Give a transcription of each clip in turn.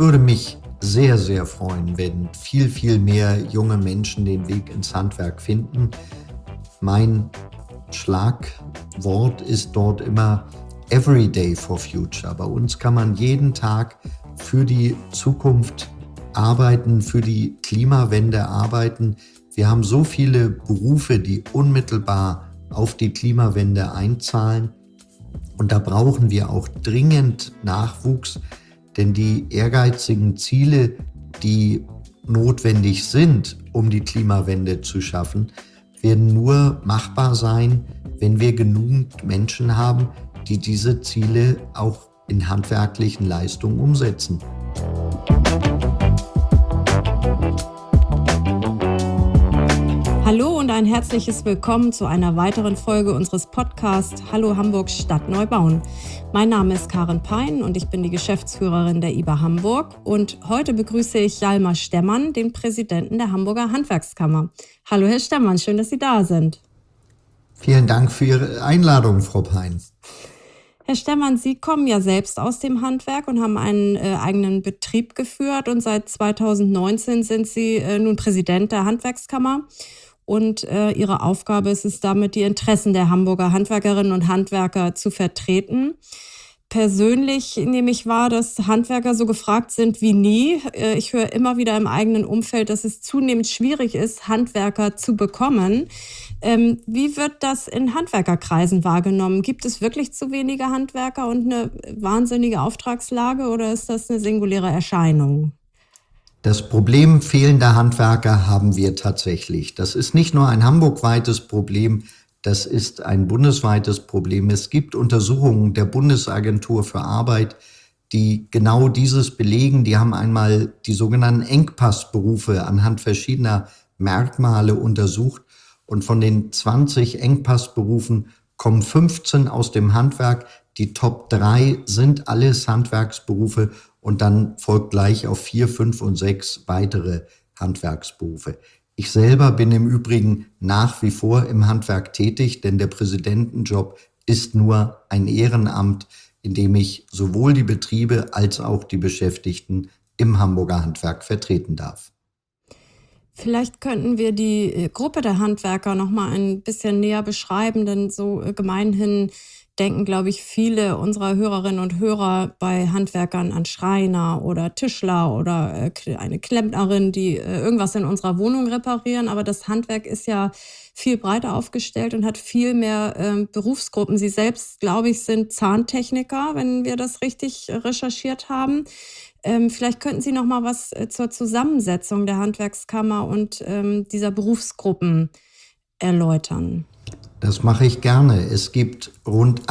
würde mich sehr, sehr freuen, wenn viel, viel mehr junge Menschen den Weg ins Handwerk finden. Mein Schlagwort ist dort immer Every Day for Future. Bei uns kann man jeden Tag für die Zukunft arbeiten, für die Klimawende arbeiten. Wir haben so viele Berufe, die unmittelbar auf die Klimawende einzahlen. Und da brauchen wir auch dringend Nachwuchs, denn die ehrgeizigen Ziele, die notwendig sind, um die Klimawende zu schaffen, werden nur machbar sein, wenn wir genügend Menschen haben, die diese Ziele auch in handwerklichen Leistungen umsetzen. Hallo und ein herzliches Willkommen zu einer weiteren Folge unseres Podcasts Hallo Hamburg Stadt neu bauen. Mein Name ist Karin Pein und ich bin die Geschäftsführerin der IBA Hamburg und heute begrüße ich Hjalmar Stemmann, den Präsidenten der Hamburger Handwerkskammer. Hallo Herr Stemmann, schön, dass Sie da sind. Vielen Dank für Ihre Einladung, Frau Pein. Herr Stemmann, Sie kommen ja selbst aus dem Handwerk und haben einen eigenen Betrieb geführt und seit 2019 sind Sie nun Präsident der Handwerkskammer. Und Ihre Aufgabe ist es damit, die Interessen der Hamburger Handwerkerinnen und Handwerker zu vertreten. Persönlich nehme ich wahr, dass Handwerker so gefragt sind wie nie. Ich höre immer wieder im eigenen Umfeld, dass es zunehmend schwierig ist, Handwerker zu bekommen. Wie wird das in Handwerkerkreisen wahrgenommen? Gibt es wirklich zu wenige Handwerker und eine wahnsinnige Auftragslage oder ist das eine singuläre Erscheinung? Das Problem fehlender Handwerker haben wir tatsächlich. Das ist nicht nur ein hamburgweites Problem, das ist ein bundesweites Problem. Es gibt Untersuchungen der Bundesagentur für Arbeit, die genau dieses belegen. Die haben einmal die sogenannten Engpassberufe anhand verschiedener Merkmale untersucht. Und von den 20 Engpassberufen kommen 15 aus dem Handwerk. Die Top 3 sind alles Handwerksberufe. Und dann folgt gleich auf 4, 5 und 6 weitere Handwerksberufe. Ich selber bin im Übrigen nach wie vor im Handwerk tätig, denn der Präsidentenjob ist nur ein Ehrenamt, in dem ich sowohl die Betriebe als auch die Beschäftigten im Hamburger Handwerk vertreten darf. Vielleicht könnten wir die Gruppe der Handwerker noch mal ein bisschen näher beschreiben, denn so gemeinhin denken, glaube ich, viele unserer Hörerinnen und Hörer bei Handwerkern an Schreiner oder Tischler oder eine Klempnerin, die irgendwas in unserer Wohnung reparieren. Aber das Handwerk ist ja viel breiter aufgestellt und hat viel mehr Berufsgruppen. Sie selbst, glaube ich, sind Zahntechniker, wenn wir das richtig recherchiert haben. Vielleicht könnten Sie noch mal was zur Zusammensetzung der Handwerkskammer und dieser Berufsgruppen erläutern. Das mache ich gerne. Es gibt rund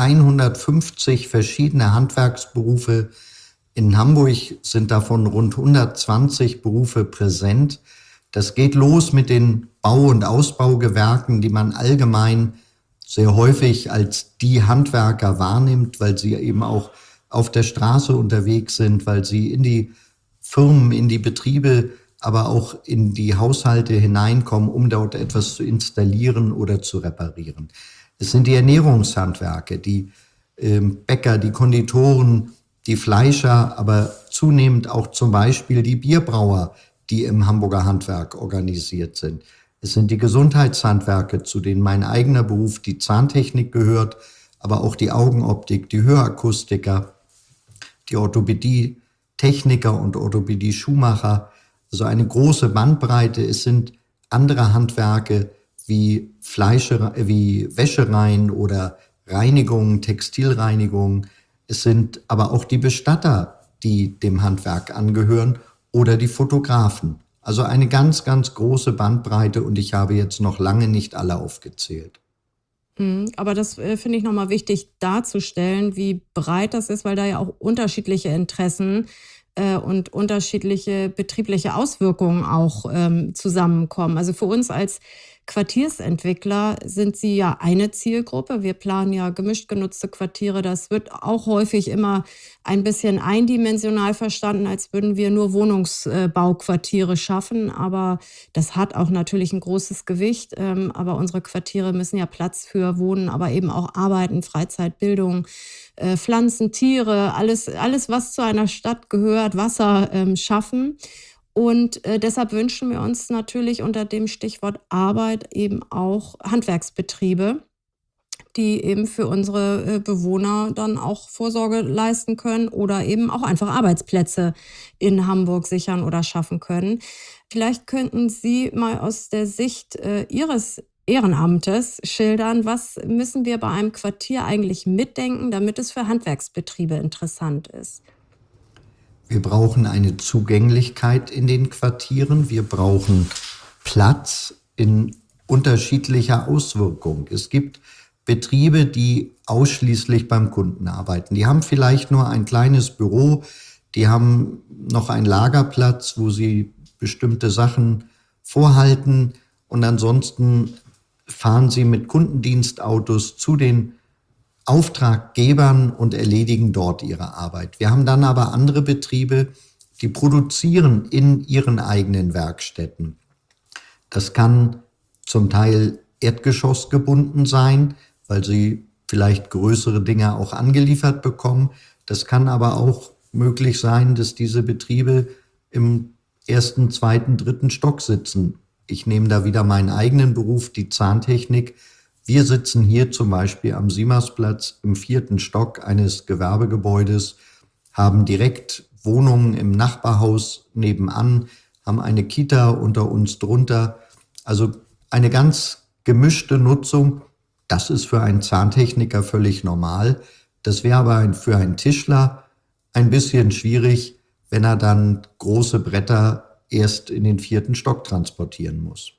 150 verschiedene Handwerksberufe. In Hamburg sind davon rund 120 Berufe präsent. Das geht los mit den Bau- und Ausbaugewerken, die man allgemein sehr häufig als die Handwerker wahrnimmt, weil sie eben auch auf der Straße unterwegs sind, weil sie in die Firmen, in die Betriebe, aber auch in die Haushalte hineinkommen, um dort etwas zu installieren oder zu reparieren. Es sind die Ernährungshandwerke, die Bäcker, die Konditoren, die Fleischer, aber zunehmend auch zum Beispiel die Bierbrauer, die im Hamburger Handwerk organisiert sind. Es sind die Gesundheitshandwerke, zu denen mein eigener Beruf, die Zahntechnik, gehört, aber auch die Augenoptik, die Hörakustiker, die Orthopädie-Techniker und Orthopädie-Schuhmacher. Also eine große Bandbreite. Es sind andere Handwerke wie Wäschereien oder Reinigungen, Textilreinigungen. Es sind aber auch die Bestatter, die dem Handwerk angehören oder die Fotografen. Also eine ganz, ganz große Bandbreite und ich habe jetzt noch lange nicht alle aufgezählt. Aber das finde ich nochmal wichtig darzustellen, wie breit das ist, weil da ja auch unterschiedliche Interessen und unterschiedliche betriebliche Auswirkungen auch zusammenkommen. Also für uns als Quartiersentwickler sind Sie ja eine Zielgruppe. Wir planen ja gemischt genutzte Quartiere. Das wird auch häufig immer ein bisschen eindimensional verstanden, als würden wir nur Wohnungsbauquartiere schaffen. Aber das hat auch natürlich ein großes Gewicht. Aber unsere Quartiere müssen ja Platz für Wohnen, aber eben auch Arbeiten, Freizeit, Bildung, Pflanzen, Tiere, alles, was zu einer Stadt gehört, Wasser schaffen. Und deshalb wünschen wir uns natürlich unter dem Stichwort Arbeit eben auch Handwerksbetriebe, die eben für unsere Bewohner dann auch Vorsorge leisten können oder eben auch einfach Arbeitsplätze in Hamburg sichern oder schaffen können. Vielleicht könnten Sie mal aus der Sicht Ihres Ehrenamtes schildern, was müssen wir bei einem Quartier eigentlich mitdenken, damit es für Handwerksbetriebe interessant ist? Wir brauchen eine Zugänglichkeit in den Quartieren. Wir brauchen Platz in unterschiedlicher Auswirkung. Es gibt Betriebe, die ausschließlich beim Kunden arbeiten. Die haben vielleicht nur ein kleines Büro, die haben noch einen Lagerplatz, wo sie bestimmte Sachen vorhalten und ansonsten fahren sie mit Kundendienstautos zu den Auftraggebern und erledigen dort ihre Arbeit. Wir haben dann aber andere Betriebe, die produzieren in ihren eigenen Werkstätten. Das kann zum Teil erdgeschossgebunden sein, weil sie vielleicht größere Dinge auch angeliefert bekommen. Das kann aber auch möglich sein, dass diese Betriebe im ersten, zweiten, dritten Stock sitzen. Ich nehme da wieder meinen eigenen Beruf, die Zahntechnik. Wir sitzen hier zum Beispiel am Siemmersplatz im 4. Stock eines Gewerbegebäudes, haben direkt Wohnungen im Nachbarhaus nebenan, haben eine Kita unter uns drunter. Also eine ganz gemischte Nutzung. Das ist für einen Zahntechniker völlig normal. Das wäre aber für einen Tischler ein bisschen schwierig, wenn er dann große Bretter erst in den 4. Stock transportieren muss.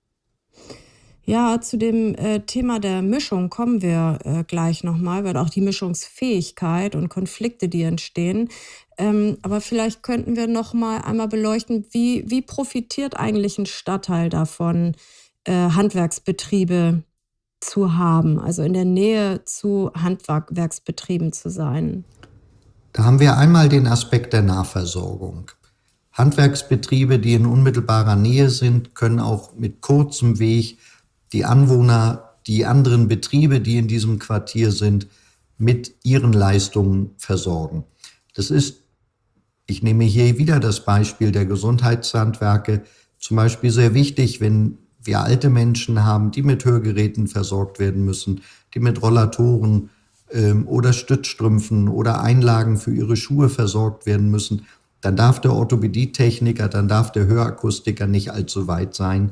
Ja, zu dem Thema der Mischung kommen wir gleich nochmal, weil auch die Mischungsfähigkeit und Konflikte, die entstehen. Aber vielleicht könnten wir noch mal einmal beleuchten, wie profitiert eigentlich ein Stadtteil davon, Handwerksbetriebe zu haben, also in der Nähe zu Handwerksbetrieben zu sein. Da haben wir einmal den Aspekt der Nahversorgung. Handwerksbetriebe, die in unmittelbarer Nähe sind, können auch mit kurzem Weg die Anwohner, die anderen Betriebe, die in diesem Quartier sind, mit ihren Leistungen versorgen. Das ist, ich nehme hier wieder das Beispiel der Gesundheitshandwerke, zum Beispiel sehr wichtig, wenn wir alte Menschen haben, die mit Hörgeräten versorgt werden müssen, die mit Rollatoren oder Stützstrümpfen oder Einlagen für ihre Schuhe versorgt werden müssen, dann darf der Orthopädietechniker, dann darf der Hörakustiker nicht allzu weit sein,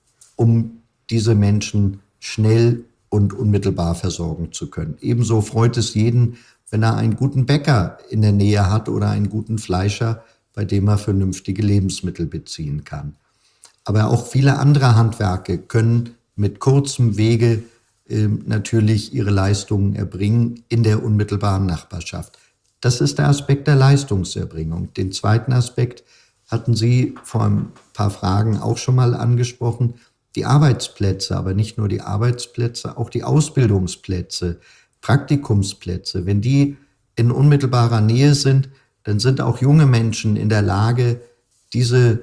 um diese Menschen schnell und unmittelbar versorgen zu können. Ebenso freut es jeden, wenn er einen guten Bäcker in der Nähe hat oder einen guten Fleischer, bei dem er vernünftige Lebensmittel beziehen kann. Aber auch viele andere Handwerke können mit kurzem Wege natürlich ihre Leistungen erbringen in der unmittelbaren Nachbarschaft. Das ist der Aspekt der Leistungserbringung. Den zweiten Aspekt hatten Sie vor ein paar Fragen auch schon mal angesprochen. Die Arbeitsplätze, aber nicht nur die Arbeitsplätze, auch die Ausbildungsplätze, Praktikumsplätze. Wenn die in unmittelbarer Nähe sind, dann sind auch junge Menschen in der Lage, diese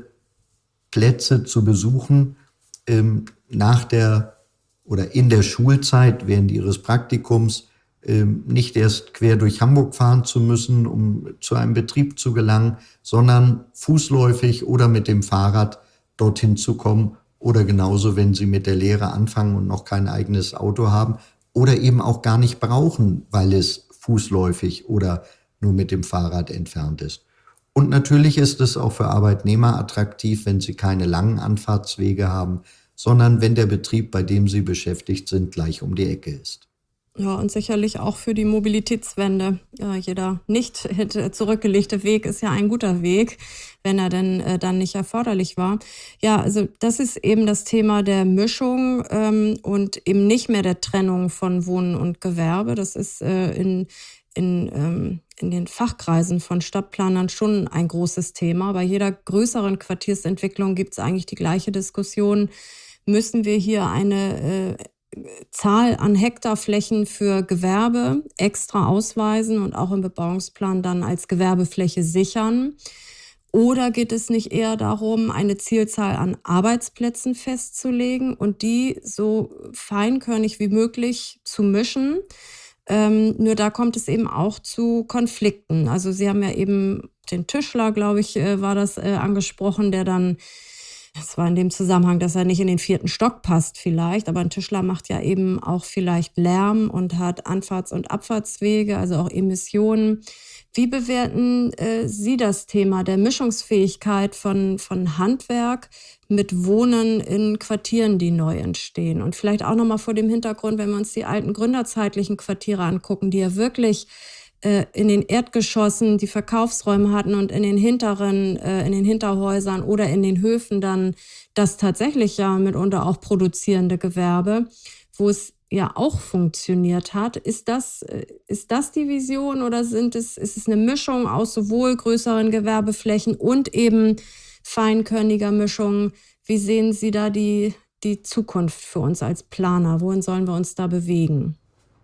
Plätze zu besuchen, nach der oder in der Schulzeit während ihres Praktikums, nicht erst quer durch Hamburg fahren zu müssen, um zu einem Betrieb zu gelangen, sondern fußläufig oder mit dem Fahrrad dorthin zu kommen oder genauso, wenn sie mit der Lehre anfangen und noch kein eigenes Auto haben oder eben auch gar nicht brauchen, weil es fußläufig oder nur mit dem Fahrrad entfernt ist. Und natürlich ist es auch für Arbeitnehmer attraktiv, wenn sie keine langen Anfahrtswege haben, sondern wenn der Betrieb, bei dem sie beschäftigt sind, gleich um die Ecke ist. Ja, und sicherlich auch für die Mobilitätswende. Jeder nicht zurückgelegte Weg ist ja ein guter Weg, wenn er denn dann nicht erforderlich war. Ja, also das ist eben das Thema der Mischung und eben nicht mehr der Trennung von Wohnen und Gewerbe. Das ist in den Fachkreisen von Stadtplanern schon ein großes Thema. Bei jeder größeren Quartiersentwicklung gibt es eigentlich die gleiche Diskussion. müssen wir hier eine Zahl an Hektarflächen für Gewerbe extra ausweisen und auch im Bebauungsplan dann als Gewerbefläche sichern? Oder geht es nicht eher darum, eine Zielzahl an Arbeitsplätzen festzulegen und die so feinkörnig wie möglich zu mischen? Nur da kommt es eben auch zu Konflikten. Also Sie haben ja eben den Tischler, glaube ich, war das, angesprochen, der dann, das war in dem Zusammenhang, dass er nicht in den 4. Stock passt vielleicht, aber ein Tischler macht ja eben auch vielleicht Lärm und hat Anfahrts- und Abfahrtswege, also auch Emissionen. Wie bewerten Sie das Thema der Mischungsfähigkeit von Handwerk mit Wohnen in Quartieren, die neu entstehen? Und vielleicht auch noch mal vor dem Hintergrund, wenn wir uns die alten gründerzeitlichen Quartiere angucken, die ja wirklich in den Erdgeschossen die Verkaufsräume hatten und in den in den Hinterhäusern oder in den Höfen dann das tatsächlich ja mitunter auch produzierende Gewerbe, wo es ja auch funktioniert hat. Ist das die Vision oder ist es eine Mischung aus sowohl größeren Gewerbeflächen und eben feinkörniger Mischung? Wie sehen Sie da die Zukunft für uns als Planer? Wohin sollen wir uns da bewegen?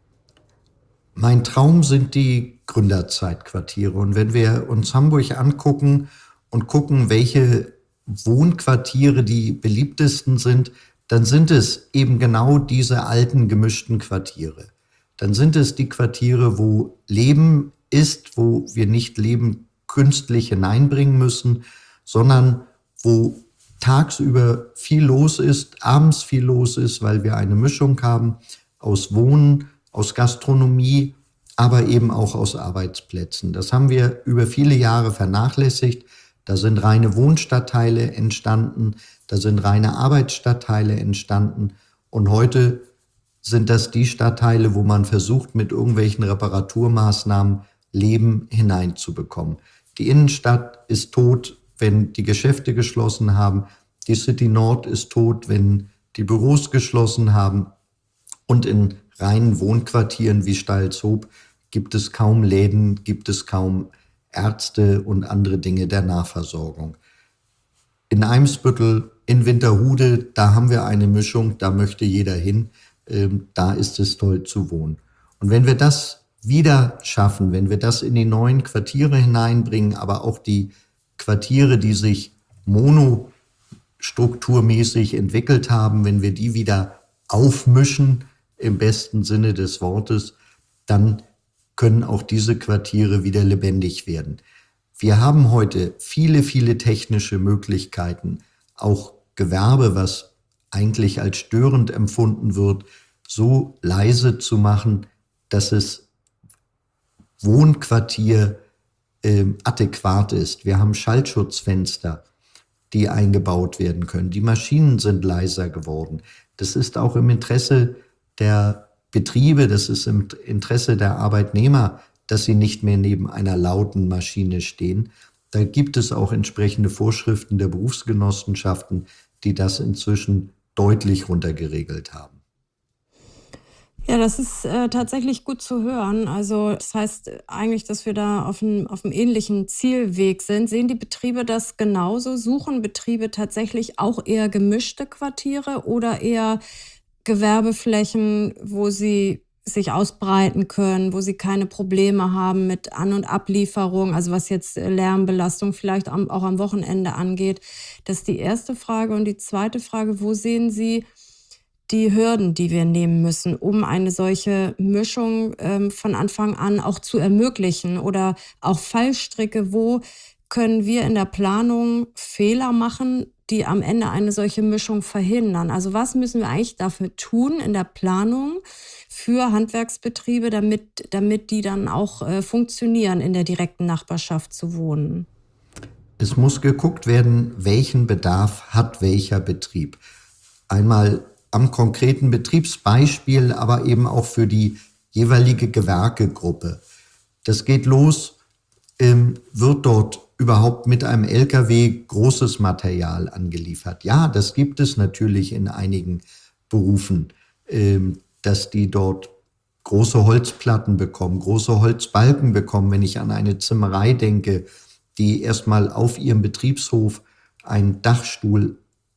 Mein Traum sind die Gründerzeitquartiere. Und wenn wir uns Hamburg angucken und gucken, welche Wohnquartiere die beliebtesten sind, dann sind es eben genau diese alten gemischten Quartiere. Dann sind es die Quartiere, wo Leben ist, wo wir nicht Leben künstlich hineinbringen müssen, sondern wo tagsüber viel los ist, abends viel los ist, weil wir eine Mischung haben aus Wohnen, aus Gastronomie, aber eben auch aus Arbeitsplätzen. Das haben wir über viele Jahre vernachlässigt. Da sind reine Wohnstadtteile entstanden, da sind reine Arbeitsstadtteile entstanden und heute sind das die Stadtteile, wo man versucht, mit irgendwelchen Reparaturmaßnahmen Leben hineinzubekommen. Die Innenstadt ist tot, wenn die Geschäfte geschlossen haben. Die City Nord ist tot, wenn die Büros geschlossen haben. Und in reinen Wohnquartieren wie Stalshoop gibt es kaum Läden, gibt es kaum Ärzte und andere Dinge der Nahversorgung. In Eimsbüttel, in Winterhude, da haben wir eine Mischung, da möchte jeder hin, da ist es toll zu wohnen. Und wenn wir das wieder schaffen, wenn wir das in die neuen Quartiere hineinbringen, aber auch die Quartiere, die sich monostrukturmäßig entwickelt haben, wenn wir die wieder aufmischen, im besten Sinne des Wortes, dann können auch diese Quartiere wieder lebendig werden. Wir haben heute viele, viele technische Möglichkeiten, auch Gewerbe, was eigentlich als störend empfunden wird, so leise zu machen, dass es Wohnquartier adäquat ist. Wir haben Schallschutzfenster, die eingebaut werden können. Die Maschinen sind leiser geworden. Das ist auch im Interesse der Betriebe, das ist im Interesse der Arbeitnehmer, dass sie nicht mehr neben einer lauten Maschine stehen. Da gibt es auch entsprechende Vorschriften der Berufsgenossenschaften, die das inzwischen deutlich runtergeregelt haben. Ja, das ist tatsächlich gut zu hören. Also das heißt eigentlich, dass wir da auf einem ähnlichen Zielweg sind. Sehen die Betriebe das genauso? Suchen Betriebe tatsächlich auch eher gemischte Quartiere oder eher Gewerbeflächen, wo sie sich ausbreiten können, wo sie keine Probleme haben mit An- und Ablieferung, also was jetzt Lärmbelastung vielleicht auch am Wochenende angeht? Das ist die erste Frage. Und die zweite Frage, wo sehen Sie die Hürden, die wir nehmen müssen, um eine solche Mischung von Anfang an auch zu ermöglichen oder auch Fallstricke, wo können wir in der Planung Fehler machen, die am Ende eine solche Mischung verhindern? Also was müssen wir eigentlich dafür tun in der Planung für Handwerksbetriebe, damit die dann auch funktionieren, in der direkten Nachbarschaft zu wohnen? Es muss geguckt werden, welchen Bedarf hat welcher Betrieb. Einmal am konkreten Betriebsbeispiel, aber eben auch für die jeweilige Gewerkegruppe. Das geht los, wird dort überhaupt mit einem LKW großes Material angeliefert? Ja, das gibt es natürlich in einigen Berufen, dass die dort große Holzplatten bekommen, große Holzbalken bekommen. Wenn ich an eine Zimmerei denke, die erstmal auf ihrem Betriebshof einen Dachstuhl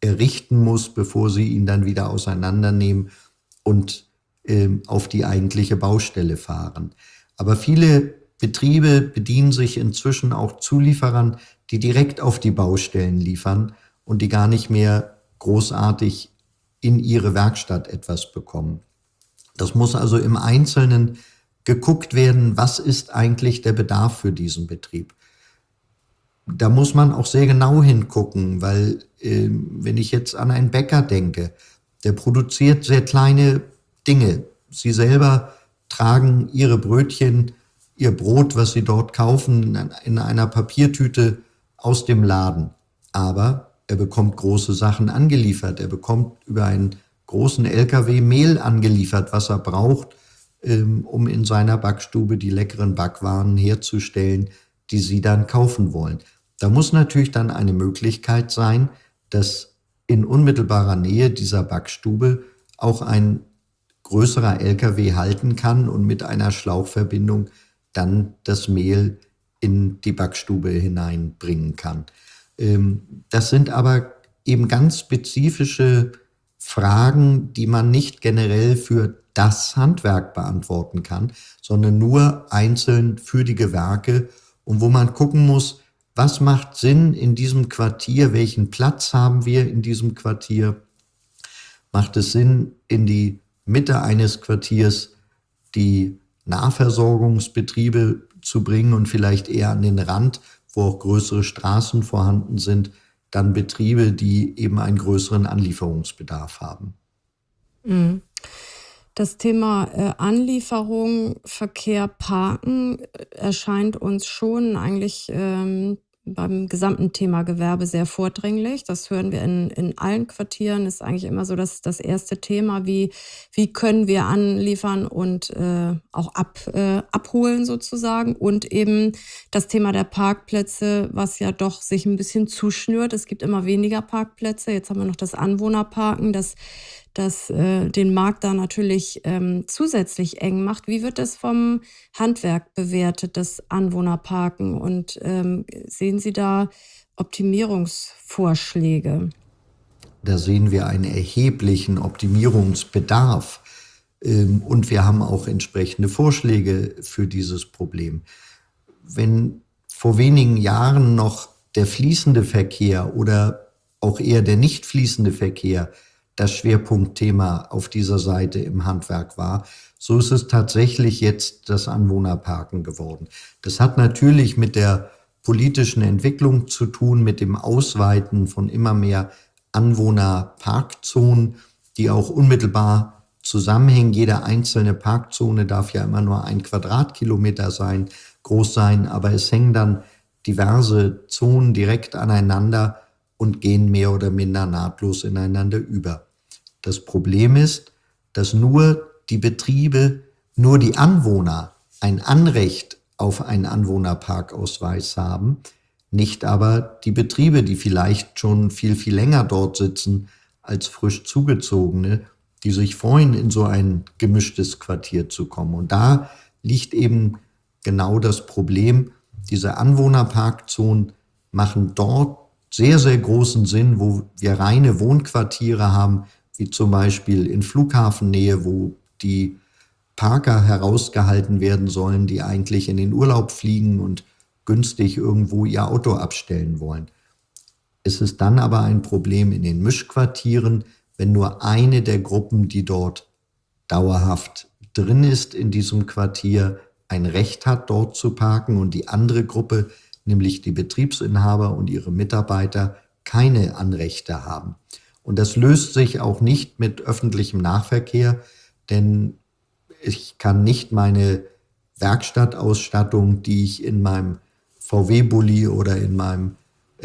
errichten muss, bevor sie ihn dann wieder auseinandernehmen und auf die eigentliche Baustelle fahren. Aber viele Betriebe bedienen sich inzwischen auch Zulieferern, die direkt auf die Baustellen liefern und die gar nicht mehr großartig in ihre Werkstatt etwas bekommen. Das muss also im Einzelnen geguckt werden, was ist eigentlich der Bedarf für diesen Betrieb. Da muss man auch sehr genau hingucken, weil wenn ich jetzt an einen Bäcker denke, der produziert sehr kleine Dinge. Sie selber tragen ihre Brötchen, ihr Brot, was sie dort kaufen, in einer Papiertüte aus dem Laden. Aber er bekommt große Sachen angeliefert. Er bekommt über einen großen LKW Mehl angeliefert, was er braucht, um in seiner Backstube die leckeren Backwaren herzustellen, die Sie dann kaufen wollen. Da muss natürlich dann eine Möglichkeit sein, dass in unmittelbarer Nähe dieser Backstube auch ein größerer LKW halten kann und mit einer Schlauchverbindung dann das Mehl in die Backstube hineinbringen kann. Das sind aber eben ganz spezifische Fragen, die man nicht generell für das Handwerk beantworten kann, sondern nur einzeln für die Gewerke und wo man gucken muss, was macht Sinn in diesem Quartier, welchen Platz haben wir in diesem Quartier, macht es Sinn, in die Mitte eines Quartiers die Nahversorgungsbetriebe zu bringen und vielleicht eher an den Rand, wo auch größere Straßen vorhanden sind, dann Betriebe, die eben einen größeren Anlieferungsbedarf haben. Das Thema Anlieferung, Verkehr, Parken erscheint uns schon eigentlich beim gesamten Thema Gewerbe sehr vordringlich. Das hören wir in allen Quartieren, ist eigentlich immer so das erste Thema, wie können wir anliefern und auch abholen sozusagen. Und eben das Thema der Parkplätze, was ja doch sich ein bisschen zuschnürt. Es gibt immer weniger Parkplätze. Jetzt haben wir noch das Anwohnerparken, das den Markt da natürlich zusätzlich eng macht. Wie wird das vom Handwerk bewertet, das Anwohnerparken? Und sehen Sie da Optimierungsvorschläge? Da sehen wir einen erheblichen Optimierungsbedarf. Und wir haben auch entsprechende Vorschläge für dieses Problem. Wenn vor wenigen Jahren noch der fließende Verkehr oder auch eher der nicht fließende Verkehr das Schwerpunktthema auf dieser Seite im Handwerk war, so ist es tatsächlich jetzt das Anwohnerparken geworden. Das hat natürlich mit der politischen Entwicklung zu tun, mit dem Ausweiten von immer mehr Anwohnerparkzonen, die auch unmittelbar zusammenhängen. Jede einzelne Parkzone darf ja immer nur 1 Quadratkilometer groß sein, aber es hängen dann diverse Zonen direkt aneinander und gehen mehr oder minder nahtlos ineinander über. Das Problem ist, dass nur die Betriebe, nur die Anwohner ein Anrecht auf einen Anwohnerparkausweis haben, nicht aber die Betriebe, die vielleicht schon viel, viel länger dort sitzen als frisch zugezogene, die sich freuen, in so ein gemischtes Quartier zu kommen. Und da liegt eben genau das Problem. Diese Anwohnerparkzonen machen dort sehr, sehr großen Sinn, wo wir reine Wohnquartiere haben, wie zum Beispiel in Flughafennähe, wo die Parker herausgehalten werden sollen, die eigentlich in den Urlaub fliegen und günstig irgendwo ihr Auto abstellen wollen. Es ist dann aber ein Problem in den Mischquartieren, wenn nur eine der Gruppen, die dort dauerhaft drin ist in diesem Quartier, ein Recht hat, dort zu parken und die andere Gruppe, nämlich die Betriebsinhaber und ihre Mitarbeiter, keine Anrechte haben. Und das löst sich auch nicht mit öffentlichem Nahverkehr, denn ich kann nicht meine Werkstattausstattung, die ich in meinem VW-Bulli oder in meinem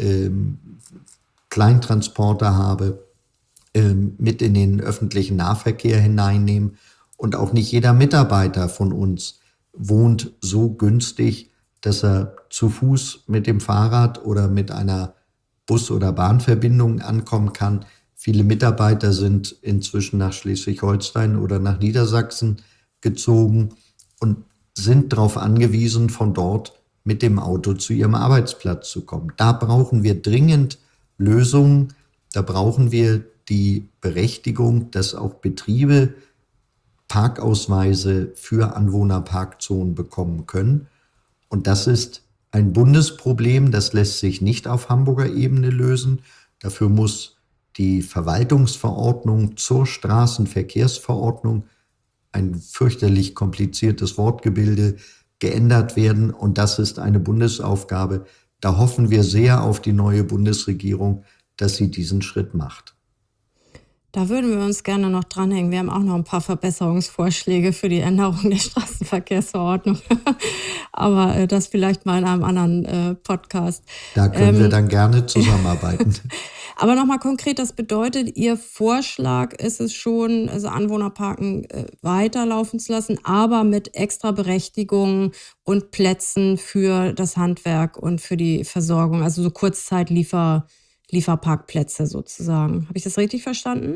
Kleintransporter habe, mit in den öffentlichen Nahverkehr hineinnehmen. Und auch nicht jeder Mitarbeiter von uns wohnt so günstig, dass er zu Fuß mit dem Fahrrad oder mit einer Bus- oder Bahnverbindung ankommen kann. Viele Mitarbeiter sind inzwischen nach Schleswig-Holstein oder nach Niedersachsen gezogen und sind darauf angewiesen, von dort mit dem Auto zu ihrem Arbeitsplatz zu kommen. Da brauchen wir dringend Lösungen. Da brauchen wir die Berechtigung, dass auch Betriebe Parkausweise für Anwohnerparkzonen bekommen können. Und das ist ein Bundesproblem, das lässt sich nicht auf Hamburger Ebene lösen. Dafür muss die Verwaltungsverordnung zur Straßenverkehrsverordnung, ein fürchterlich kompliziertes Wortgebilde, geändert werden. Und das ist eine Bundesaufgabe. Da hoffen wir sehr auf die neue Bundesregierung, dass sie diesen Schritt macht. Da würden wir uns gerne noch dranhängen. Wir haben auch noch ein paar Verbesserungsvorschläge für die Änderung der Straßenverkehrsverordnung. Aber das vielleicht mal in einem anderen Podcast. Da können wir dann gerne zusammenarbeiten. Aber nochmal konkret, das bedeutet, Ihr Vorschlag ist es schon, also Anwohnerparken weiterlaufen zu lassen, aber mit extra Berechtigungen und Plätzen für das Handwerk und für die Versorgung, also so Lieferparkplätze sozusagen. Habe ich das richtig verstanden?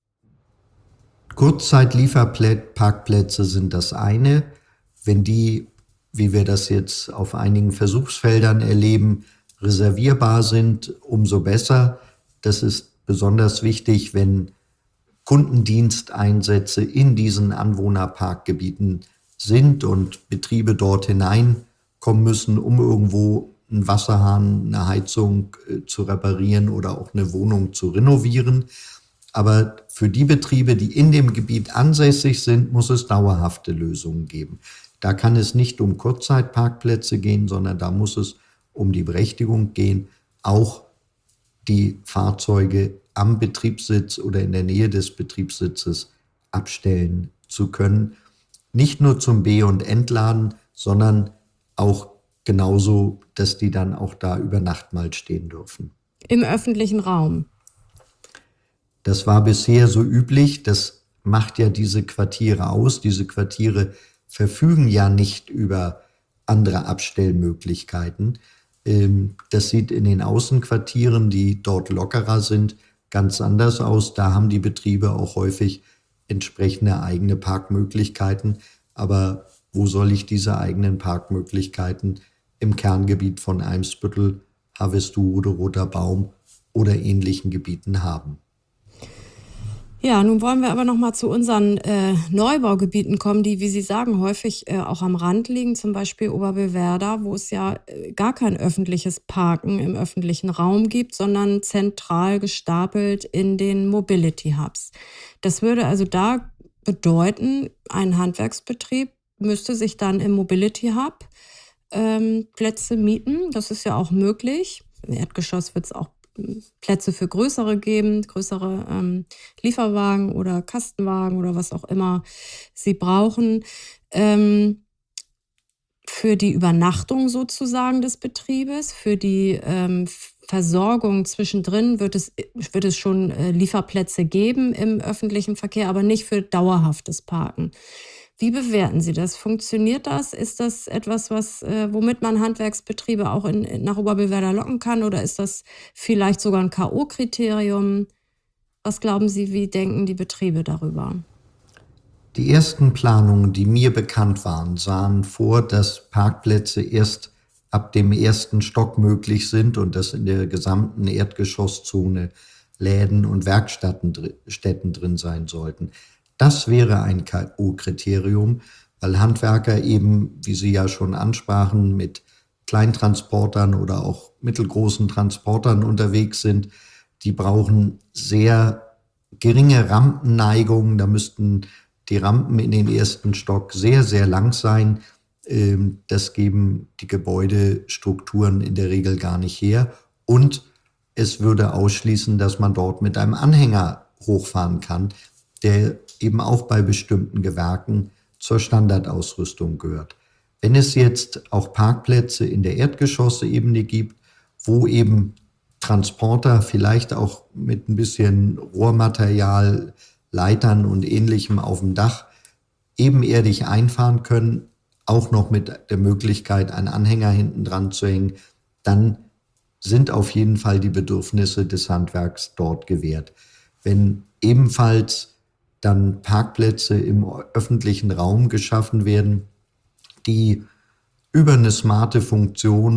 Kurzzeit-Lieferparkplätze sind das eine. Wenn die, wie wir das jetzt auf einigen Versuchsfeldern erleben, reservierbar sind, umso besser. Das ist besonders wichtig, wenn Kundendiensteinsätze in diesen Anwohnerparkgebieten sind und Betriebe dort hineinkommen müssen, um irgendwo einen Wasserhahn, eine Heizung zu reparieren oder auch eine Wohnung zu renovieren. Aber für die Betriebe, die in dem Gebiet ansässig sind, muss es dauerhafte Lösungen geben. Da kann es nicht um Kurzzeitparkplätze gehen, sondern da muss es um die Berechtigung gehen, auch die Fahrzeuge am Betriebssitz oder in der Nähe des Betriebssitzes abstellen zu können. Nicht nur zum Be- und Entladen, sondern auch genauso, dass die dann auch da über Nacht mal stehen dürfen. Im öffentlichen Raum. Das war bisher so üblich, das macht ja diese Quartiere aus. Diese Quartiere verfügen ja nicht über andere Abstellmöglichkeiten. Das sieht in den Außenquartieren, die dort lockerer sind, ganz anders aus. Da haben die Betriebe auch häufig entsprechende eigene Parkmöglichkeiten. Aber wo soll ich diese eigenen Parkmöglichkeiten im Kerngebiet von Eimsbüttel, Harvestuhude, Roter Baum oder ähnlichen Gebieten haben? Ja, nun wollen wir aber noch mal zu unseren Neubaugebieten kommen, die, wie Sie sagen, häufig auch am Rand liegen, zum Beispiel Oberbewerda, wo es ja gar kein öffentliches Parken im öffentlichen Raum gibt, sondern zentral gestapelt in den Mobility Hubs. Das würde also da bedeuten, ein Handwerksbetrieb müsste sich dann im Mobility Hub Plätze mieten. Das ist ja auch möglich. Im Erdgeschoss wird es auch Plätze für größere geben, größere Lieferwagen oder Kastenwagen oder was auch immer Sie brauchen. Für die Übernachtung sozusagen des Betriebes, für die Versorgung zwischendrin wird es schon Lieferplätze geben im öffentlichen Verkehr, aber nicht für dauerhaftes Parken. Wie bewerten Sie das? Funktioniert das? Ist das etwas, womit man Handwerksbetriebe auch nach Oberbewerda locken kann? Oder ist das vielleicht sogar ein K.O.-Kriterium? Was glauben Sie, wie denken die Betriebe darüber? Die ersten Planungen, die mir bekannt waren, sahen vor, dass Parkplätze erst ab dem ersten Stock möglich sind und dass in der gesamten Erdgeschosszone Läden und Werkstätten drin sein sollten. Das wäre ein K.O.-Kriterium, weil Handwerker eben, wie Sie ja schon ansprachen, mit Kleintransportern oder auch mittelgroßen Transportern unterwegs sind. Die brauchen sehr geringe Rampenneigungen. Da müssten die Rampen in den ersten Stock sehr, sehr lang sein. Das geben die Gebäudestrukturen in der Regel gar nicht her. Und es würde ausschließen, dass man dort mit einem Anhänger hochfahren kann, der eben auch bei bestimmten Gewerken zur Standardausrüstung gehört. Wenn es jetzt auch Parkplätze in der Erdgeschossebene gibt, wo eben Transporter vielleicht auch mit ein bisschen Rohrmaterial, Leitern und Ähnlichem auf dem Dach ebenerdig einfahren können, auch noch mit der Möglichkeit, einen Anhänger hinten dran zu hängen, dann sind auf jeden Fall die Bedürfnisse des Handwerks dort gewährt. Wenn ebenfalls dann Parkplätze im öffentlichen Raum geschaffen werden, die über eine smarte Funktion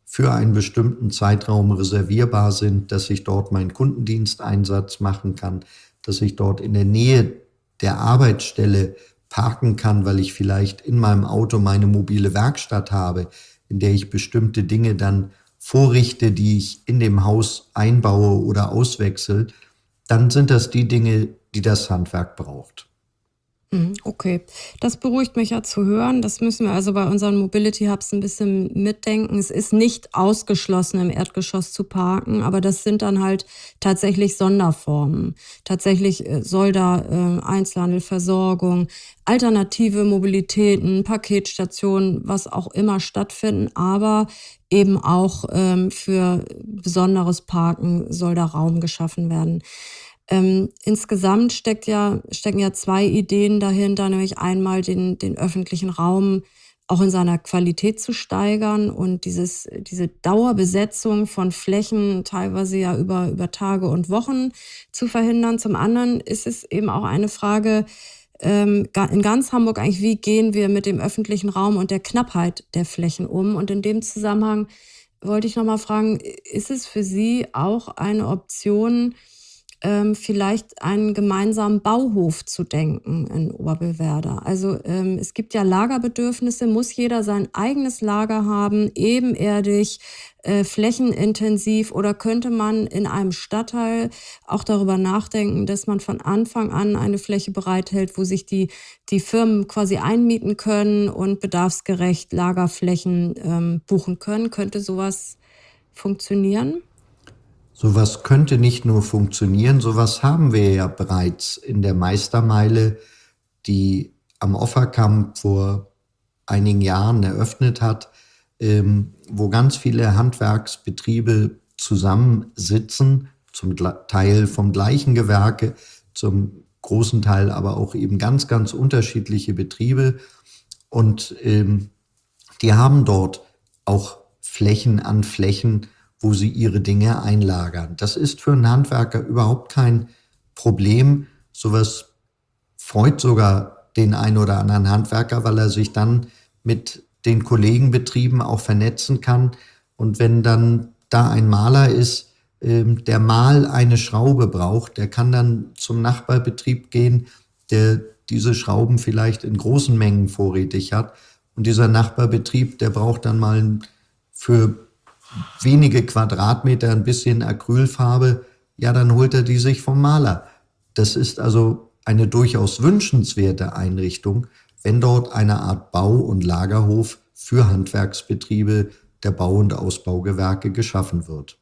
für einen bestimmten Zeitraum reservierbar sind, dass ich dort meinen Kundendiensteinsatz machen kann, dass ich dort in der Nähe der Arbeitsstelle parken kann, weil ich vielleicht in meinem Auto meine mobile Werkstatt habe, in der ich bestimmte Dinge dann vorrichte, die ich in dem Haus einbaue oder auswechsel, dann sind das die Dinge, die das Handwerk braucht. Okay, das beruhigt mich ja zu hören. Das müssen wir also bei unseren Mobility Hubs ein bisschen mitdenken. Es ist nicht ausgeschlossen, im Erdgeschoss zu parken, aber das sind dann halt tatsächlich Sonderformen. Tatsächlich soll da Einzelhandel, Versorgung, alternative Mobilitäten, Paketstationen, was auch immer stattfinden, aber eben auch für besonderes Parken soll da Raum geschaffen werden. Insgesamt stecken ja 2 Ideen dahinter, nämlich einmal den öffentlichen Raum auch in seiner Qualität zu steigern und diese Dauerbesetzung von Flächen teilweise ja über Tage und Wochen zu verhindern. Zum anderen ist es eben auch eine Frage, in ganz Hamburg eigentlich, wie gehen wir mit dem öffentlichen Raum und der Knappheit der Flächen um? Und in dem Zusammenhang wollte ich noch mal fragen, ist es für Sie auch eine Option, vielleicht einen gemeinsamen Bauhof zu denken in Oberbillwerder? Also, es gibt ja Lagerbedürfnisse. Muss jeder sein eigenes Lager haben, ebenerdig, flächenintensiv, oder könnte man in einem Stadtteil auch darüber nachdenken, dass man von Anfang an eine Fläche bereithält, wo sich die Firmen quasi einmieten können und bedarfsgerecht Lagerflächen buchen können? Könnte sowas funktionieren? Sowas könnte nicht nur funktionieren, sowas haben wir ja bereits in der Meistermeile, die am Offerkamp vor einigen Jahren eröffnet hat, wo ganz viele Handwerksbetriebe zusammensitzen, zum Teil vom gleichen Gewerke, zum großen Teil aber auch eben ganz, ganz unterschiedliche Betriebe. Und die haben dort auch Flächen an Flächen, wo sie ihre Dinge einlagern. Das ist für einen Handwerker überhaupt kein Problem. Sowas freut sogar den einen oder anderen Handwerker, weil er sich dann mit den Kollegenbetrieben auch vernetzen kann. Und wenn dann da ein Maler ist, der mal eine Schraube braucht, der kann dann zum Nachbarbetrieb gehen, der diese Schrauben vielleicht in großen Mengen vorrätig hat. Und dieser Nachbarbetrieb, der braucht dann mal für wenige Quadratmeter ein bisschen Acrylfarbe, ja, dann holt er die sich vom Maler. Das ist also eine durchaus wünschenswerte Einrichtung, wenn dort eine Art Bau- und Lagerhof für Handwerksbetriebe der Bau- und Ausbaugewerke geschaffen wird.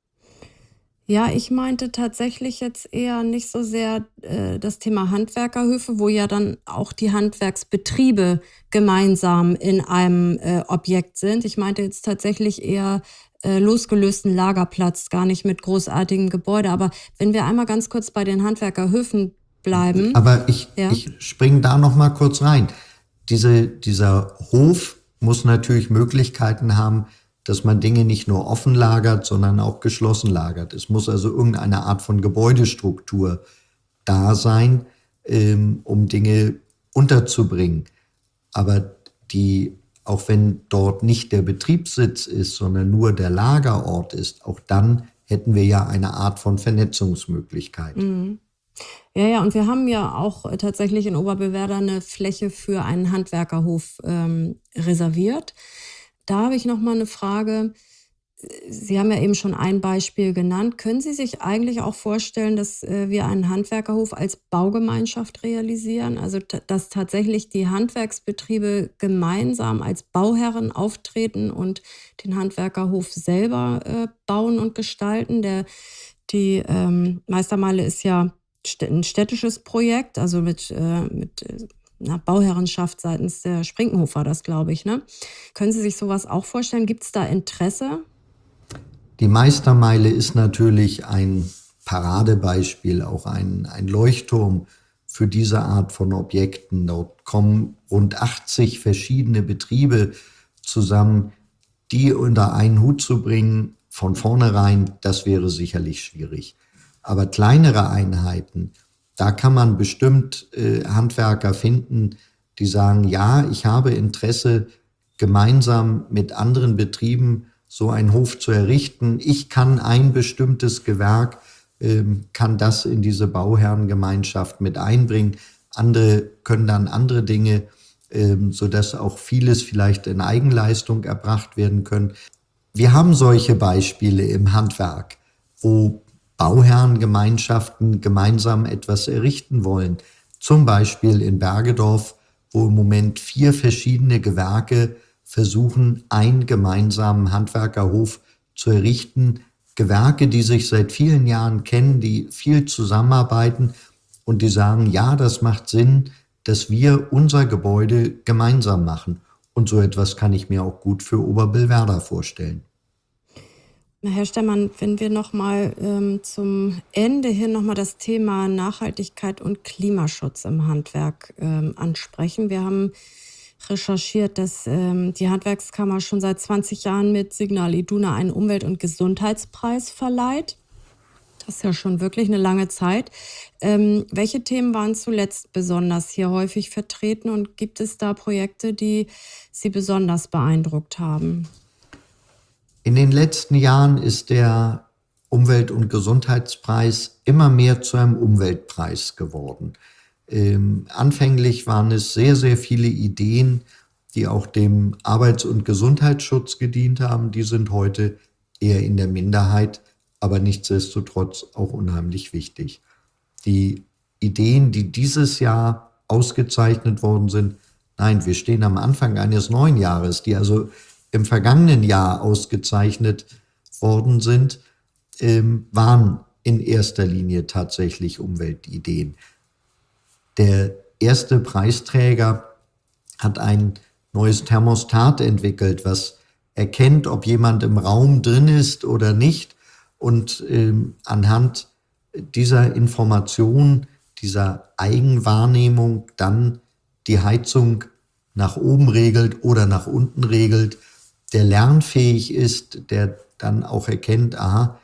Ja, ich meinte tatsächlich jetzt eher nicht so sehr das Thema Handwerkerhöfe, wo ja dann auch die Handwerksbetriebe gemeinsam in einem Objekt sind. Ich meinte jetzt tatsächlich eher losgelösten Lagerplatz, gar nicht mit großartigem Gebäude. Aber wenn wir einmal ganz kurz bei den Handwerkerhöfen bleiben, Aber ich, ja. ich springe da noch mal kurz rein. Dieser Hof muss natürlich Möglichkeiten haben, dass man Dinge nicht nur offen lagert, sondern auch geschlossen lagert. Es muss also irgendeine Art von Gebäudestruktur da sein, um Dinge unterzubringen. Aber auch wenn dort nicht der Betriebssitz ist, sondern nur der Lagerort ist, auch dann hätten wir ja eine Art von Vernetzungsmöglichkeit. Mhm. Ja, ja, und wir haben ja auch tatsächlich in Oberbillwerder eine Fläche für einen Handwerkerhof reserviert. Da habe ich noch mal eine Frage. Sie haben ja eben schon ein Beispiel genannt. Können Sie sich eigentlich auch vorstellen, dass wir einen Handwerkerhof als Baugemeinschaft realisieren? Also, dass tatsächlich die Handwerksbetriebe gemeinsam als Bauherren auftreten und den Handwerkerhof selber bauen und gestalten? Die Meistermeile ist ja ein städtisches Projekt, also mit einer Bauherrenschaft seitens der Sprinkenhof war das, glaube ich, ne? Können Sie sich sowas auch vorstellen? Gibt es da Interesse? Die Meistermeile ist natürlich ein Paradebeispiel, auch ein Leuchtturm für diese Art von Objekten. Dort kommen rund 80 verschiedene Betriebe zusammen, die unter einen Hut zu bringen, von vornherein, das wäre sicherlich schwierig. Aber kleinere Einheiten, da kann man bestimmt Handwerker finden, die sagen, ja, ich habe Interesse, gemeinsam mit anderen Betrieben so einen Hof zu errichten. Ich kann ein bestimmtes Gewerk, kann das in diese Bauherrengemeinschaft mit einbringen. Andere können dann andere Dinge, sodass auch vieles vielleicht in Eigenleistung erbracht werden können. Wir haben solche Beispiele im Handwerk, wo Bauherrengemeinschaften gemeinsam etwas errichten wollen. Zum Beispiel in Bergedorf, wo im Moment 4 verschiedene Gewerke versuchen, einen gemeinsamen Handwerkerhof zu errichten. Gewerke, die sich seit vielen Jahren kennen, die viel zusammenarbeiten und die sagen, ja, das macht Sinn, dass wir unser Gebäude gemeinsam machen. Und so etwas kann ich mir auch gut für Oberbillwerder vorstellen. Herr Stemmann, wenn wir nochmal zum Ende hin nochmal das Thema Nachhaltigkeit und Klimaschutz im Handwerk ansprechen. Wir haben recherchiert, dass die Handwerkskammer schon seit 20 Jahren mit Signal Iduna einen Umwelt- und Gesundheitspreis verleiht. Das ist ja schon wirklich eine lange Zeit. Welche Themen waren zuletzt besonders hier häufig vertreten und gibt es da Projekte, die Sie besonders beeindruckt haben? In den letzten Jahren ist der Umwelt- und Gesundheitspreis immer mehr zu einem Umweltpreis geworden. Anfänglich waren es sehr, sehr viele Ideen, die auch dem Arbeits- und Gesundheitsschutz gedient haben. Die sind heute eher in der Minderheit, aber nichtsdestotrotz auch unheimlich wichtig. Die Ideen, die dieses Jahr ausgezeichnet worden sind, nein, wir stehen am Anfang eines neuen Jahres, die also im vergangenen Jahr ausgezeichnet worden sind, waren in erster Linie tatsächlich Umweltideen. Der erste Preisträger hat ein neues Thermostat entwickelt, was erkennt, ob jemand im Raum drin ist oder nicht und anhand dieser Information, dieser Eigenwahrnehmung dann die Heizung nach oben regelt oder nach unten regelt, der lernfähig ist, der dann auch erkennt, aha,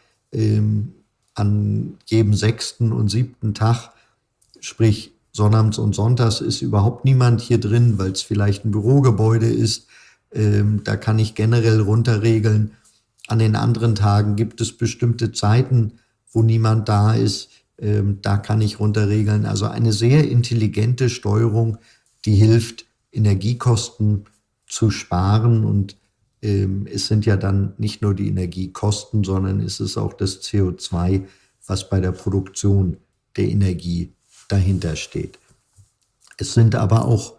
an jedem 6. und 7. Tag, sprich sonnabends und sonntags, ist überhaupt niemand hier drin, weil es vielleicht ein Bürogebäude ist. Da kann ich generell runterregeln. An den anderen Tagen gibt es bestimmte Zeiten, wo niemand da ist. Da kann ich runterregeln. Also eine sehr intelligente Steuerung, die hilft, Energiekosten zu sparen. Und es sind ja dann nicht nur die Energiekosten, sondern es ist auch das CO2, was bei der Produktion der Energie dahinter steht. Es sind aber auch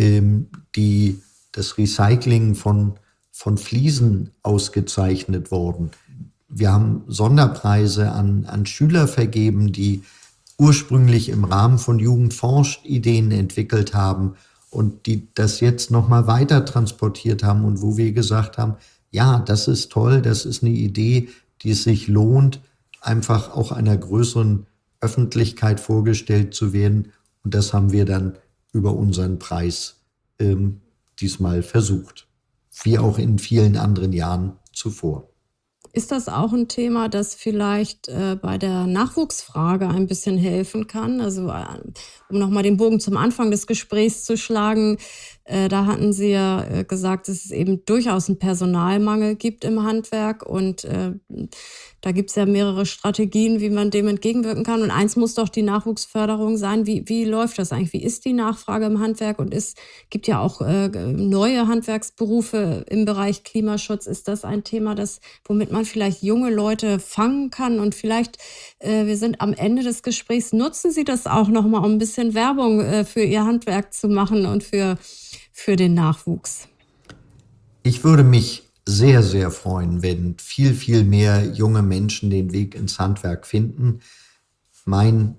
das Recycling von Fliesen ausgezeichnet worden. Wir haben Sonderpreise an Schüler vergeben, die ursprünglich im Rahmen von Jugend forscht Ideen entwickelt haben und die das jetzt nochmal weiter transportiert haben und wo wir gesagt haben, ja, das ist toll, das ist eine Idee, die es sich lohnt, einfach auch einer größeren Öffentlichkeit vorgestellt zu werden. Und das haben wir dann über unseren Preis diesmal versucht, wie auch in vielen anderen Jahren zuvor. Ist das auch ein Thema, das vielleicht bei der Nachwuchsfrage ein bisschen helfen kann? Also um nochmal den Bogen zum Anfang des Gesprächs zu schlagen, da hatten Sie ja gesagt, dass es eben durchaus einen Personalmangel gibt im Handwerk und da gibt es ja mehrere Strategien, wie man dem entgegenwirken kann. Und eins muss doch die Nachwuchsförderung sein. Wie läuft das eigentlich? Wie ist die Nachfrage im Handwerk? Und es gibt ja auch neue Handwerksberufe im Bereich Klimaschutz. Ist das ein Thema, womit man vielleicht junge Leute fangen kann? Und vielleicht, wir sind am Ende des Gesprächs, nutzen Sie das auch nochmal, um ein bisschen Werbung für Ihr Handwerk zu machen und für den Nachwuchs. Ich würde mich sehr, sehr freuen, wenn viel, viel mehr junge Menschen den Weg ins Handwerk finden. Mein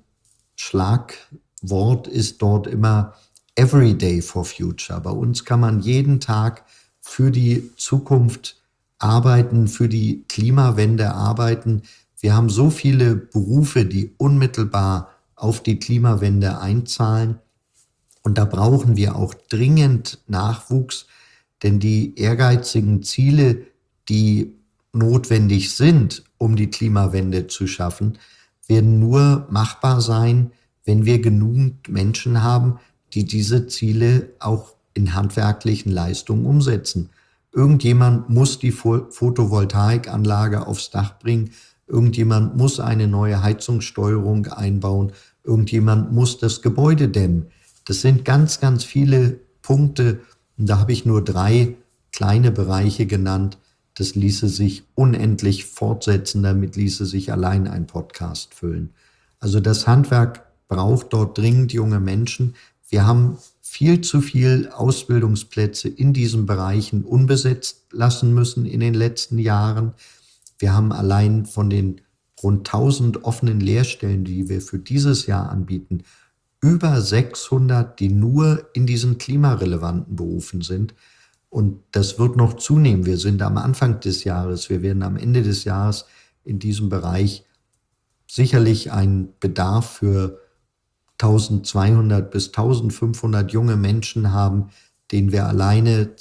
Schlagwort ist dort immer Every Day for Future. Bei uns kann man jeden Tag für die Zukunft arbeiten, für die Klimawende arbeiten. Wir haben so viele Berufe, die unmittelbar auf die Klimawende einzahlen. Und da brauchen wir auch dringend Nachwuchs, denn die ehrgeizigen Ziele, die notwendig sind, um die Klimawende zu schaffen, werden nur machbar sein, wenn wir genügend Menschen haben, die diese Ziele auch in handwerklichen Leistungen umsetzen. Irgendjemand muss die Photovoltaikanlage aufs Dach bringen. Irgendjemand muss eine neue Heizungssteuerung einbauen. Irgendjemand muss das Gebäude dämmen. Das sind ganz, ganz viele Punkte. Und da habe ich nur 3 kleine Bereiche genannt. Das ließe sich unendlich fortsetzen. Damit ließe sich allein ein Podcast füllen. Also das Handwerk braucht dort dringend junge Menschen. Wir haben viel zu viel Ausbildungsplätze in diesen Bereichen unbesetzt lassen müssen in den letzten Jahren. Wir haben allein von den rund 1000 offenen Lehrstellen, die wir für dieses Jahr anbieten, über 600, die nur in diesen klimarelevanten Berufen sind. Und das wird noch zunehmen. Wir sind am Anfang des Jahres, wir werden am Ende des Jahres in diesem Bereich sicherlich einen Bedarf für 1200 bis 1500 junge Menschen haben, denen wir alleine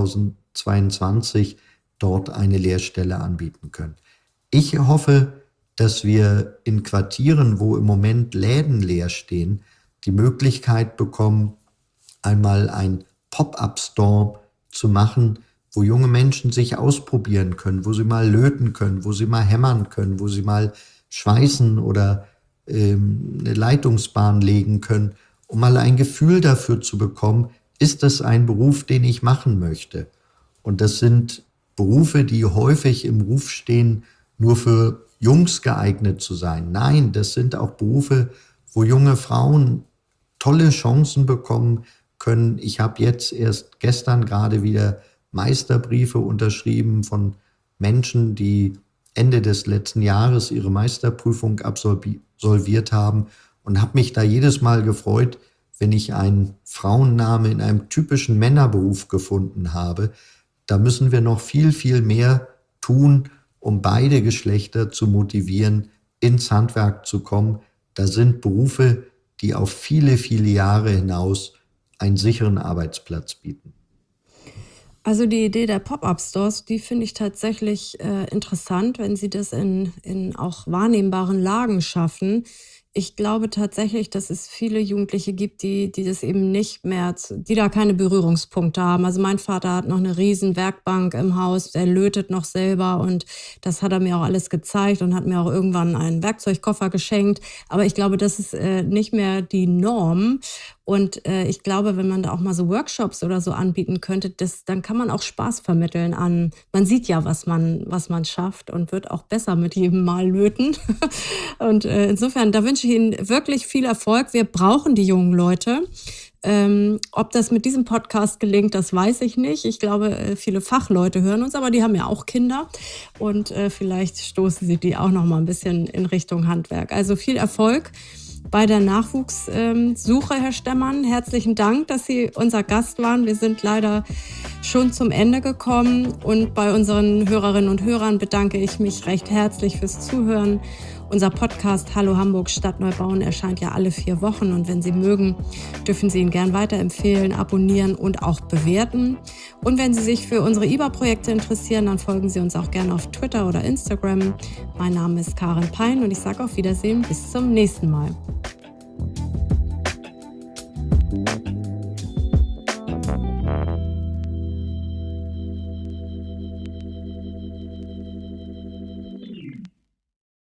2022 dort eine Lehrstelle anbieten können. Ich hoffe, dass wir in Quartieren, wo im Moment Läden leer stehen, die Möglichkeit bekommen, einmal ein Pop-up-Store zu machen, wo junge Menschen sich ausprobieren können, wo sie mal löten können, wo sie mal hämmern können, wo sie mal schweißen oder eine Leitungsbahn legen können, um mal ein Gefühl dafür zu bekommen, ist das ein Beruf, den ich machen möchte? Und das sind Berufe, die häufig im Ruf stehen, nur für Jungs geeignet zu sein. Nein, das sind auch Berufe, wo junge Frauen tolle Chancen bekommen können. Ich habe jetzt erst gestern gerade wieder Meisterbriefe unterschrieben von Menschen, die Ende des letzten Jahres ihre Meisterprüfung absolviert haben und habe mich da jedes Mal gefreut, wenn ich einen Frauenname in einem typischen Männerberuf gefunden habe. Da müssen wir noch viel, viel mehr tun, um beide Geschlechter zu motivieren, ins Handwerk zu kommen. Da sind Berufe, die auf viele, viele Jahre hinaus einen sicheren Arbeitsplatz bieten. Also die Idee der Pop-up-Stores, die finde ich tatsächlich interessant, wenn sie das in auch wahrnehmbaren Lagen schaffen. Ich glaube tatsächlich, dass es viele Jugendliche gibt, die das eben nicht mehr, die da keine Berührungspunkte haben. Also mein Vater hat noch eine riesen Werkbank im Haus, der lötet noch selber und das hat er mir auch alles gezeigt und hat mir auch irgendwann einen Werkzeugkoffer geschenkt. Aber ich glaube, das ist nicht mehr die Norm. Und ich glaube, wenn man da auch mal so Workshops oder so anbieten könnte, dann kann man auch Spaß vermitteln an, man sieht ja, was man schafft und wird auch besser mit jedem Mal löten. Und insofern, da wünsche ich Ihnen wirklich viel Erfolg. Wir brauchen die jungen Leute. Ob das mit diesem Podcast gelingt, das weiß ich nicht. Ich glaube, viele Fachleute hören uns, aber die haben ja auch Kinder. Und vielleicht stoßen sie die auch noch mal ein bisschen in Richtung Handwerk. Also viel Erfolg bei der Nachwuchssuche, Herr Stemmann. Herzlichen Dank, dass Sie unser Gast waren. Wir sind leider schon zum Ende gekommen. Und bei unseren Hörerinnen und Hörern bedanke ich mich recht herzlich fürs Zuhören. Unser Podcast Hallo Hamburg Stadtneubauen erscheint ja alle 4 Wochen. Und wenn Sie mögen, dürfen Sie ihn gern weiterempfehlen, abonnieren und auch bewerten. Und wenn Sie sich für unsere IBA-Projekte interessieren, dann folgen Sie uns auch gerne auf Twitter oder Instagram. Mein Name ist Karin Pein und ich sage auf Wiedersehen bis zum nächsten Mal.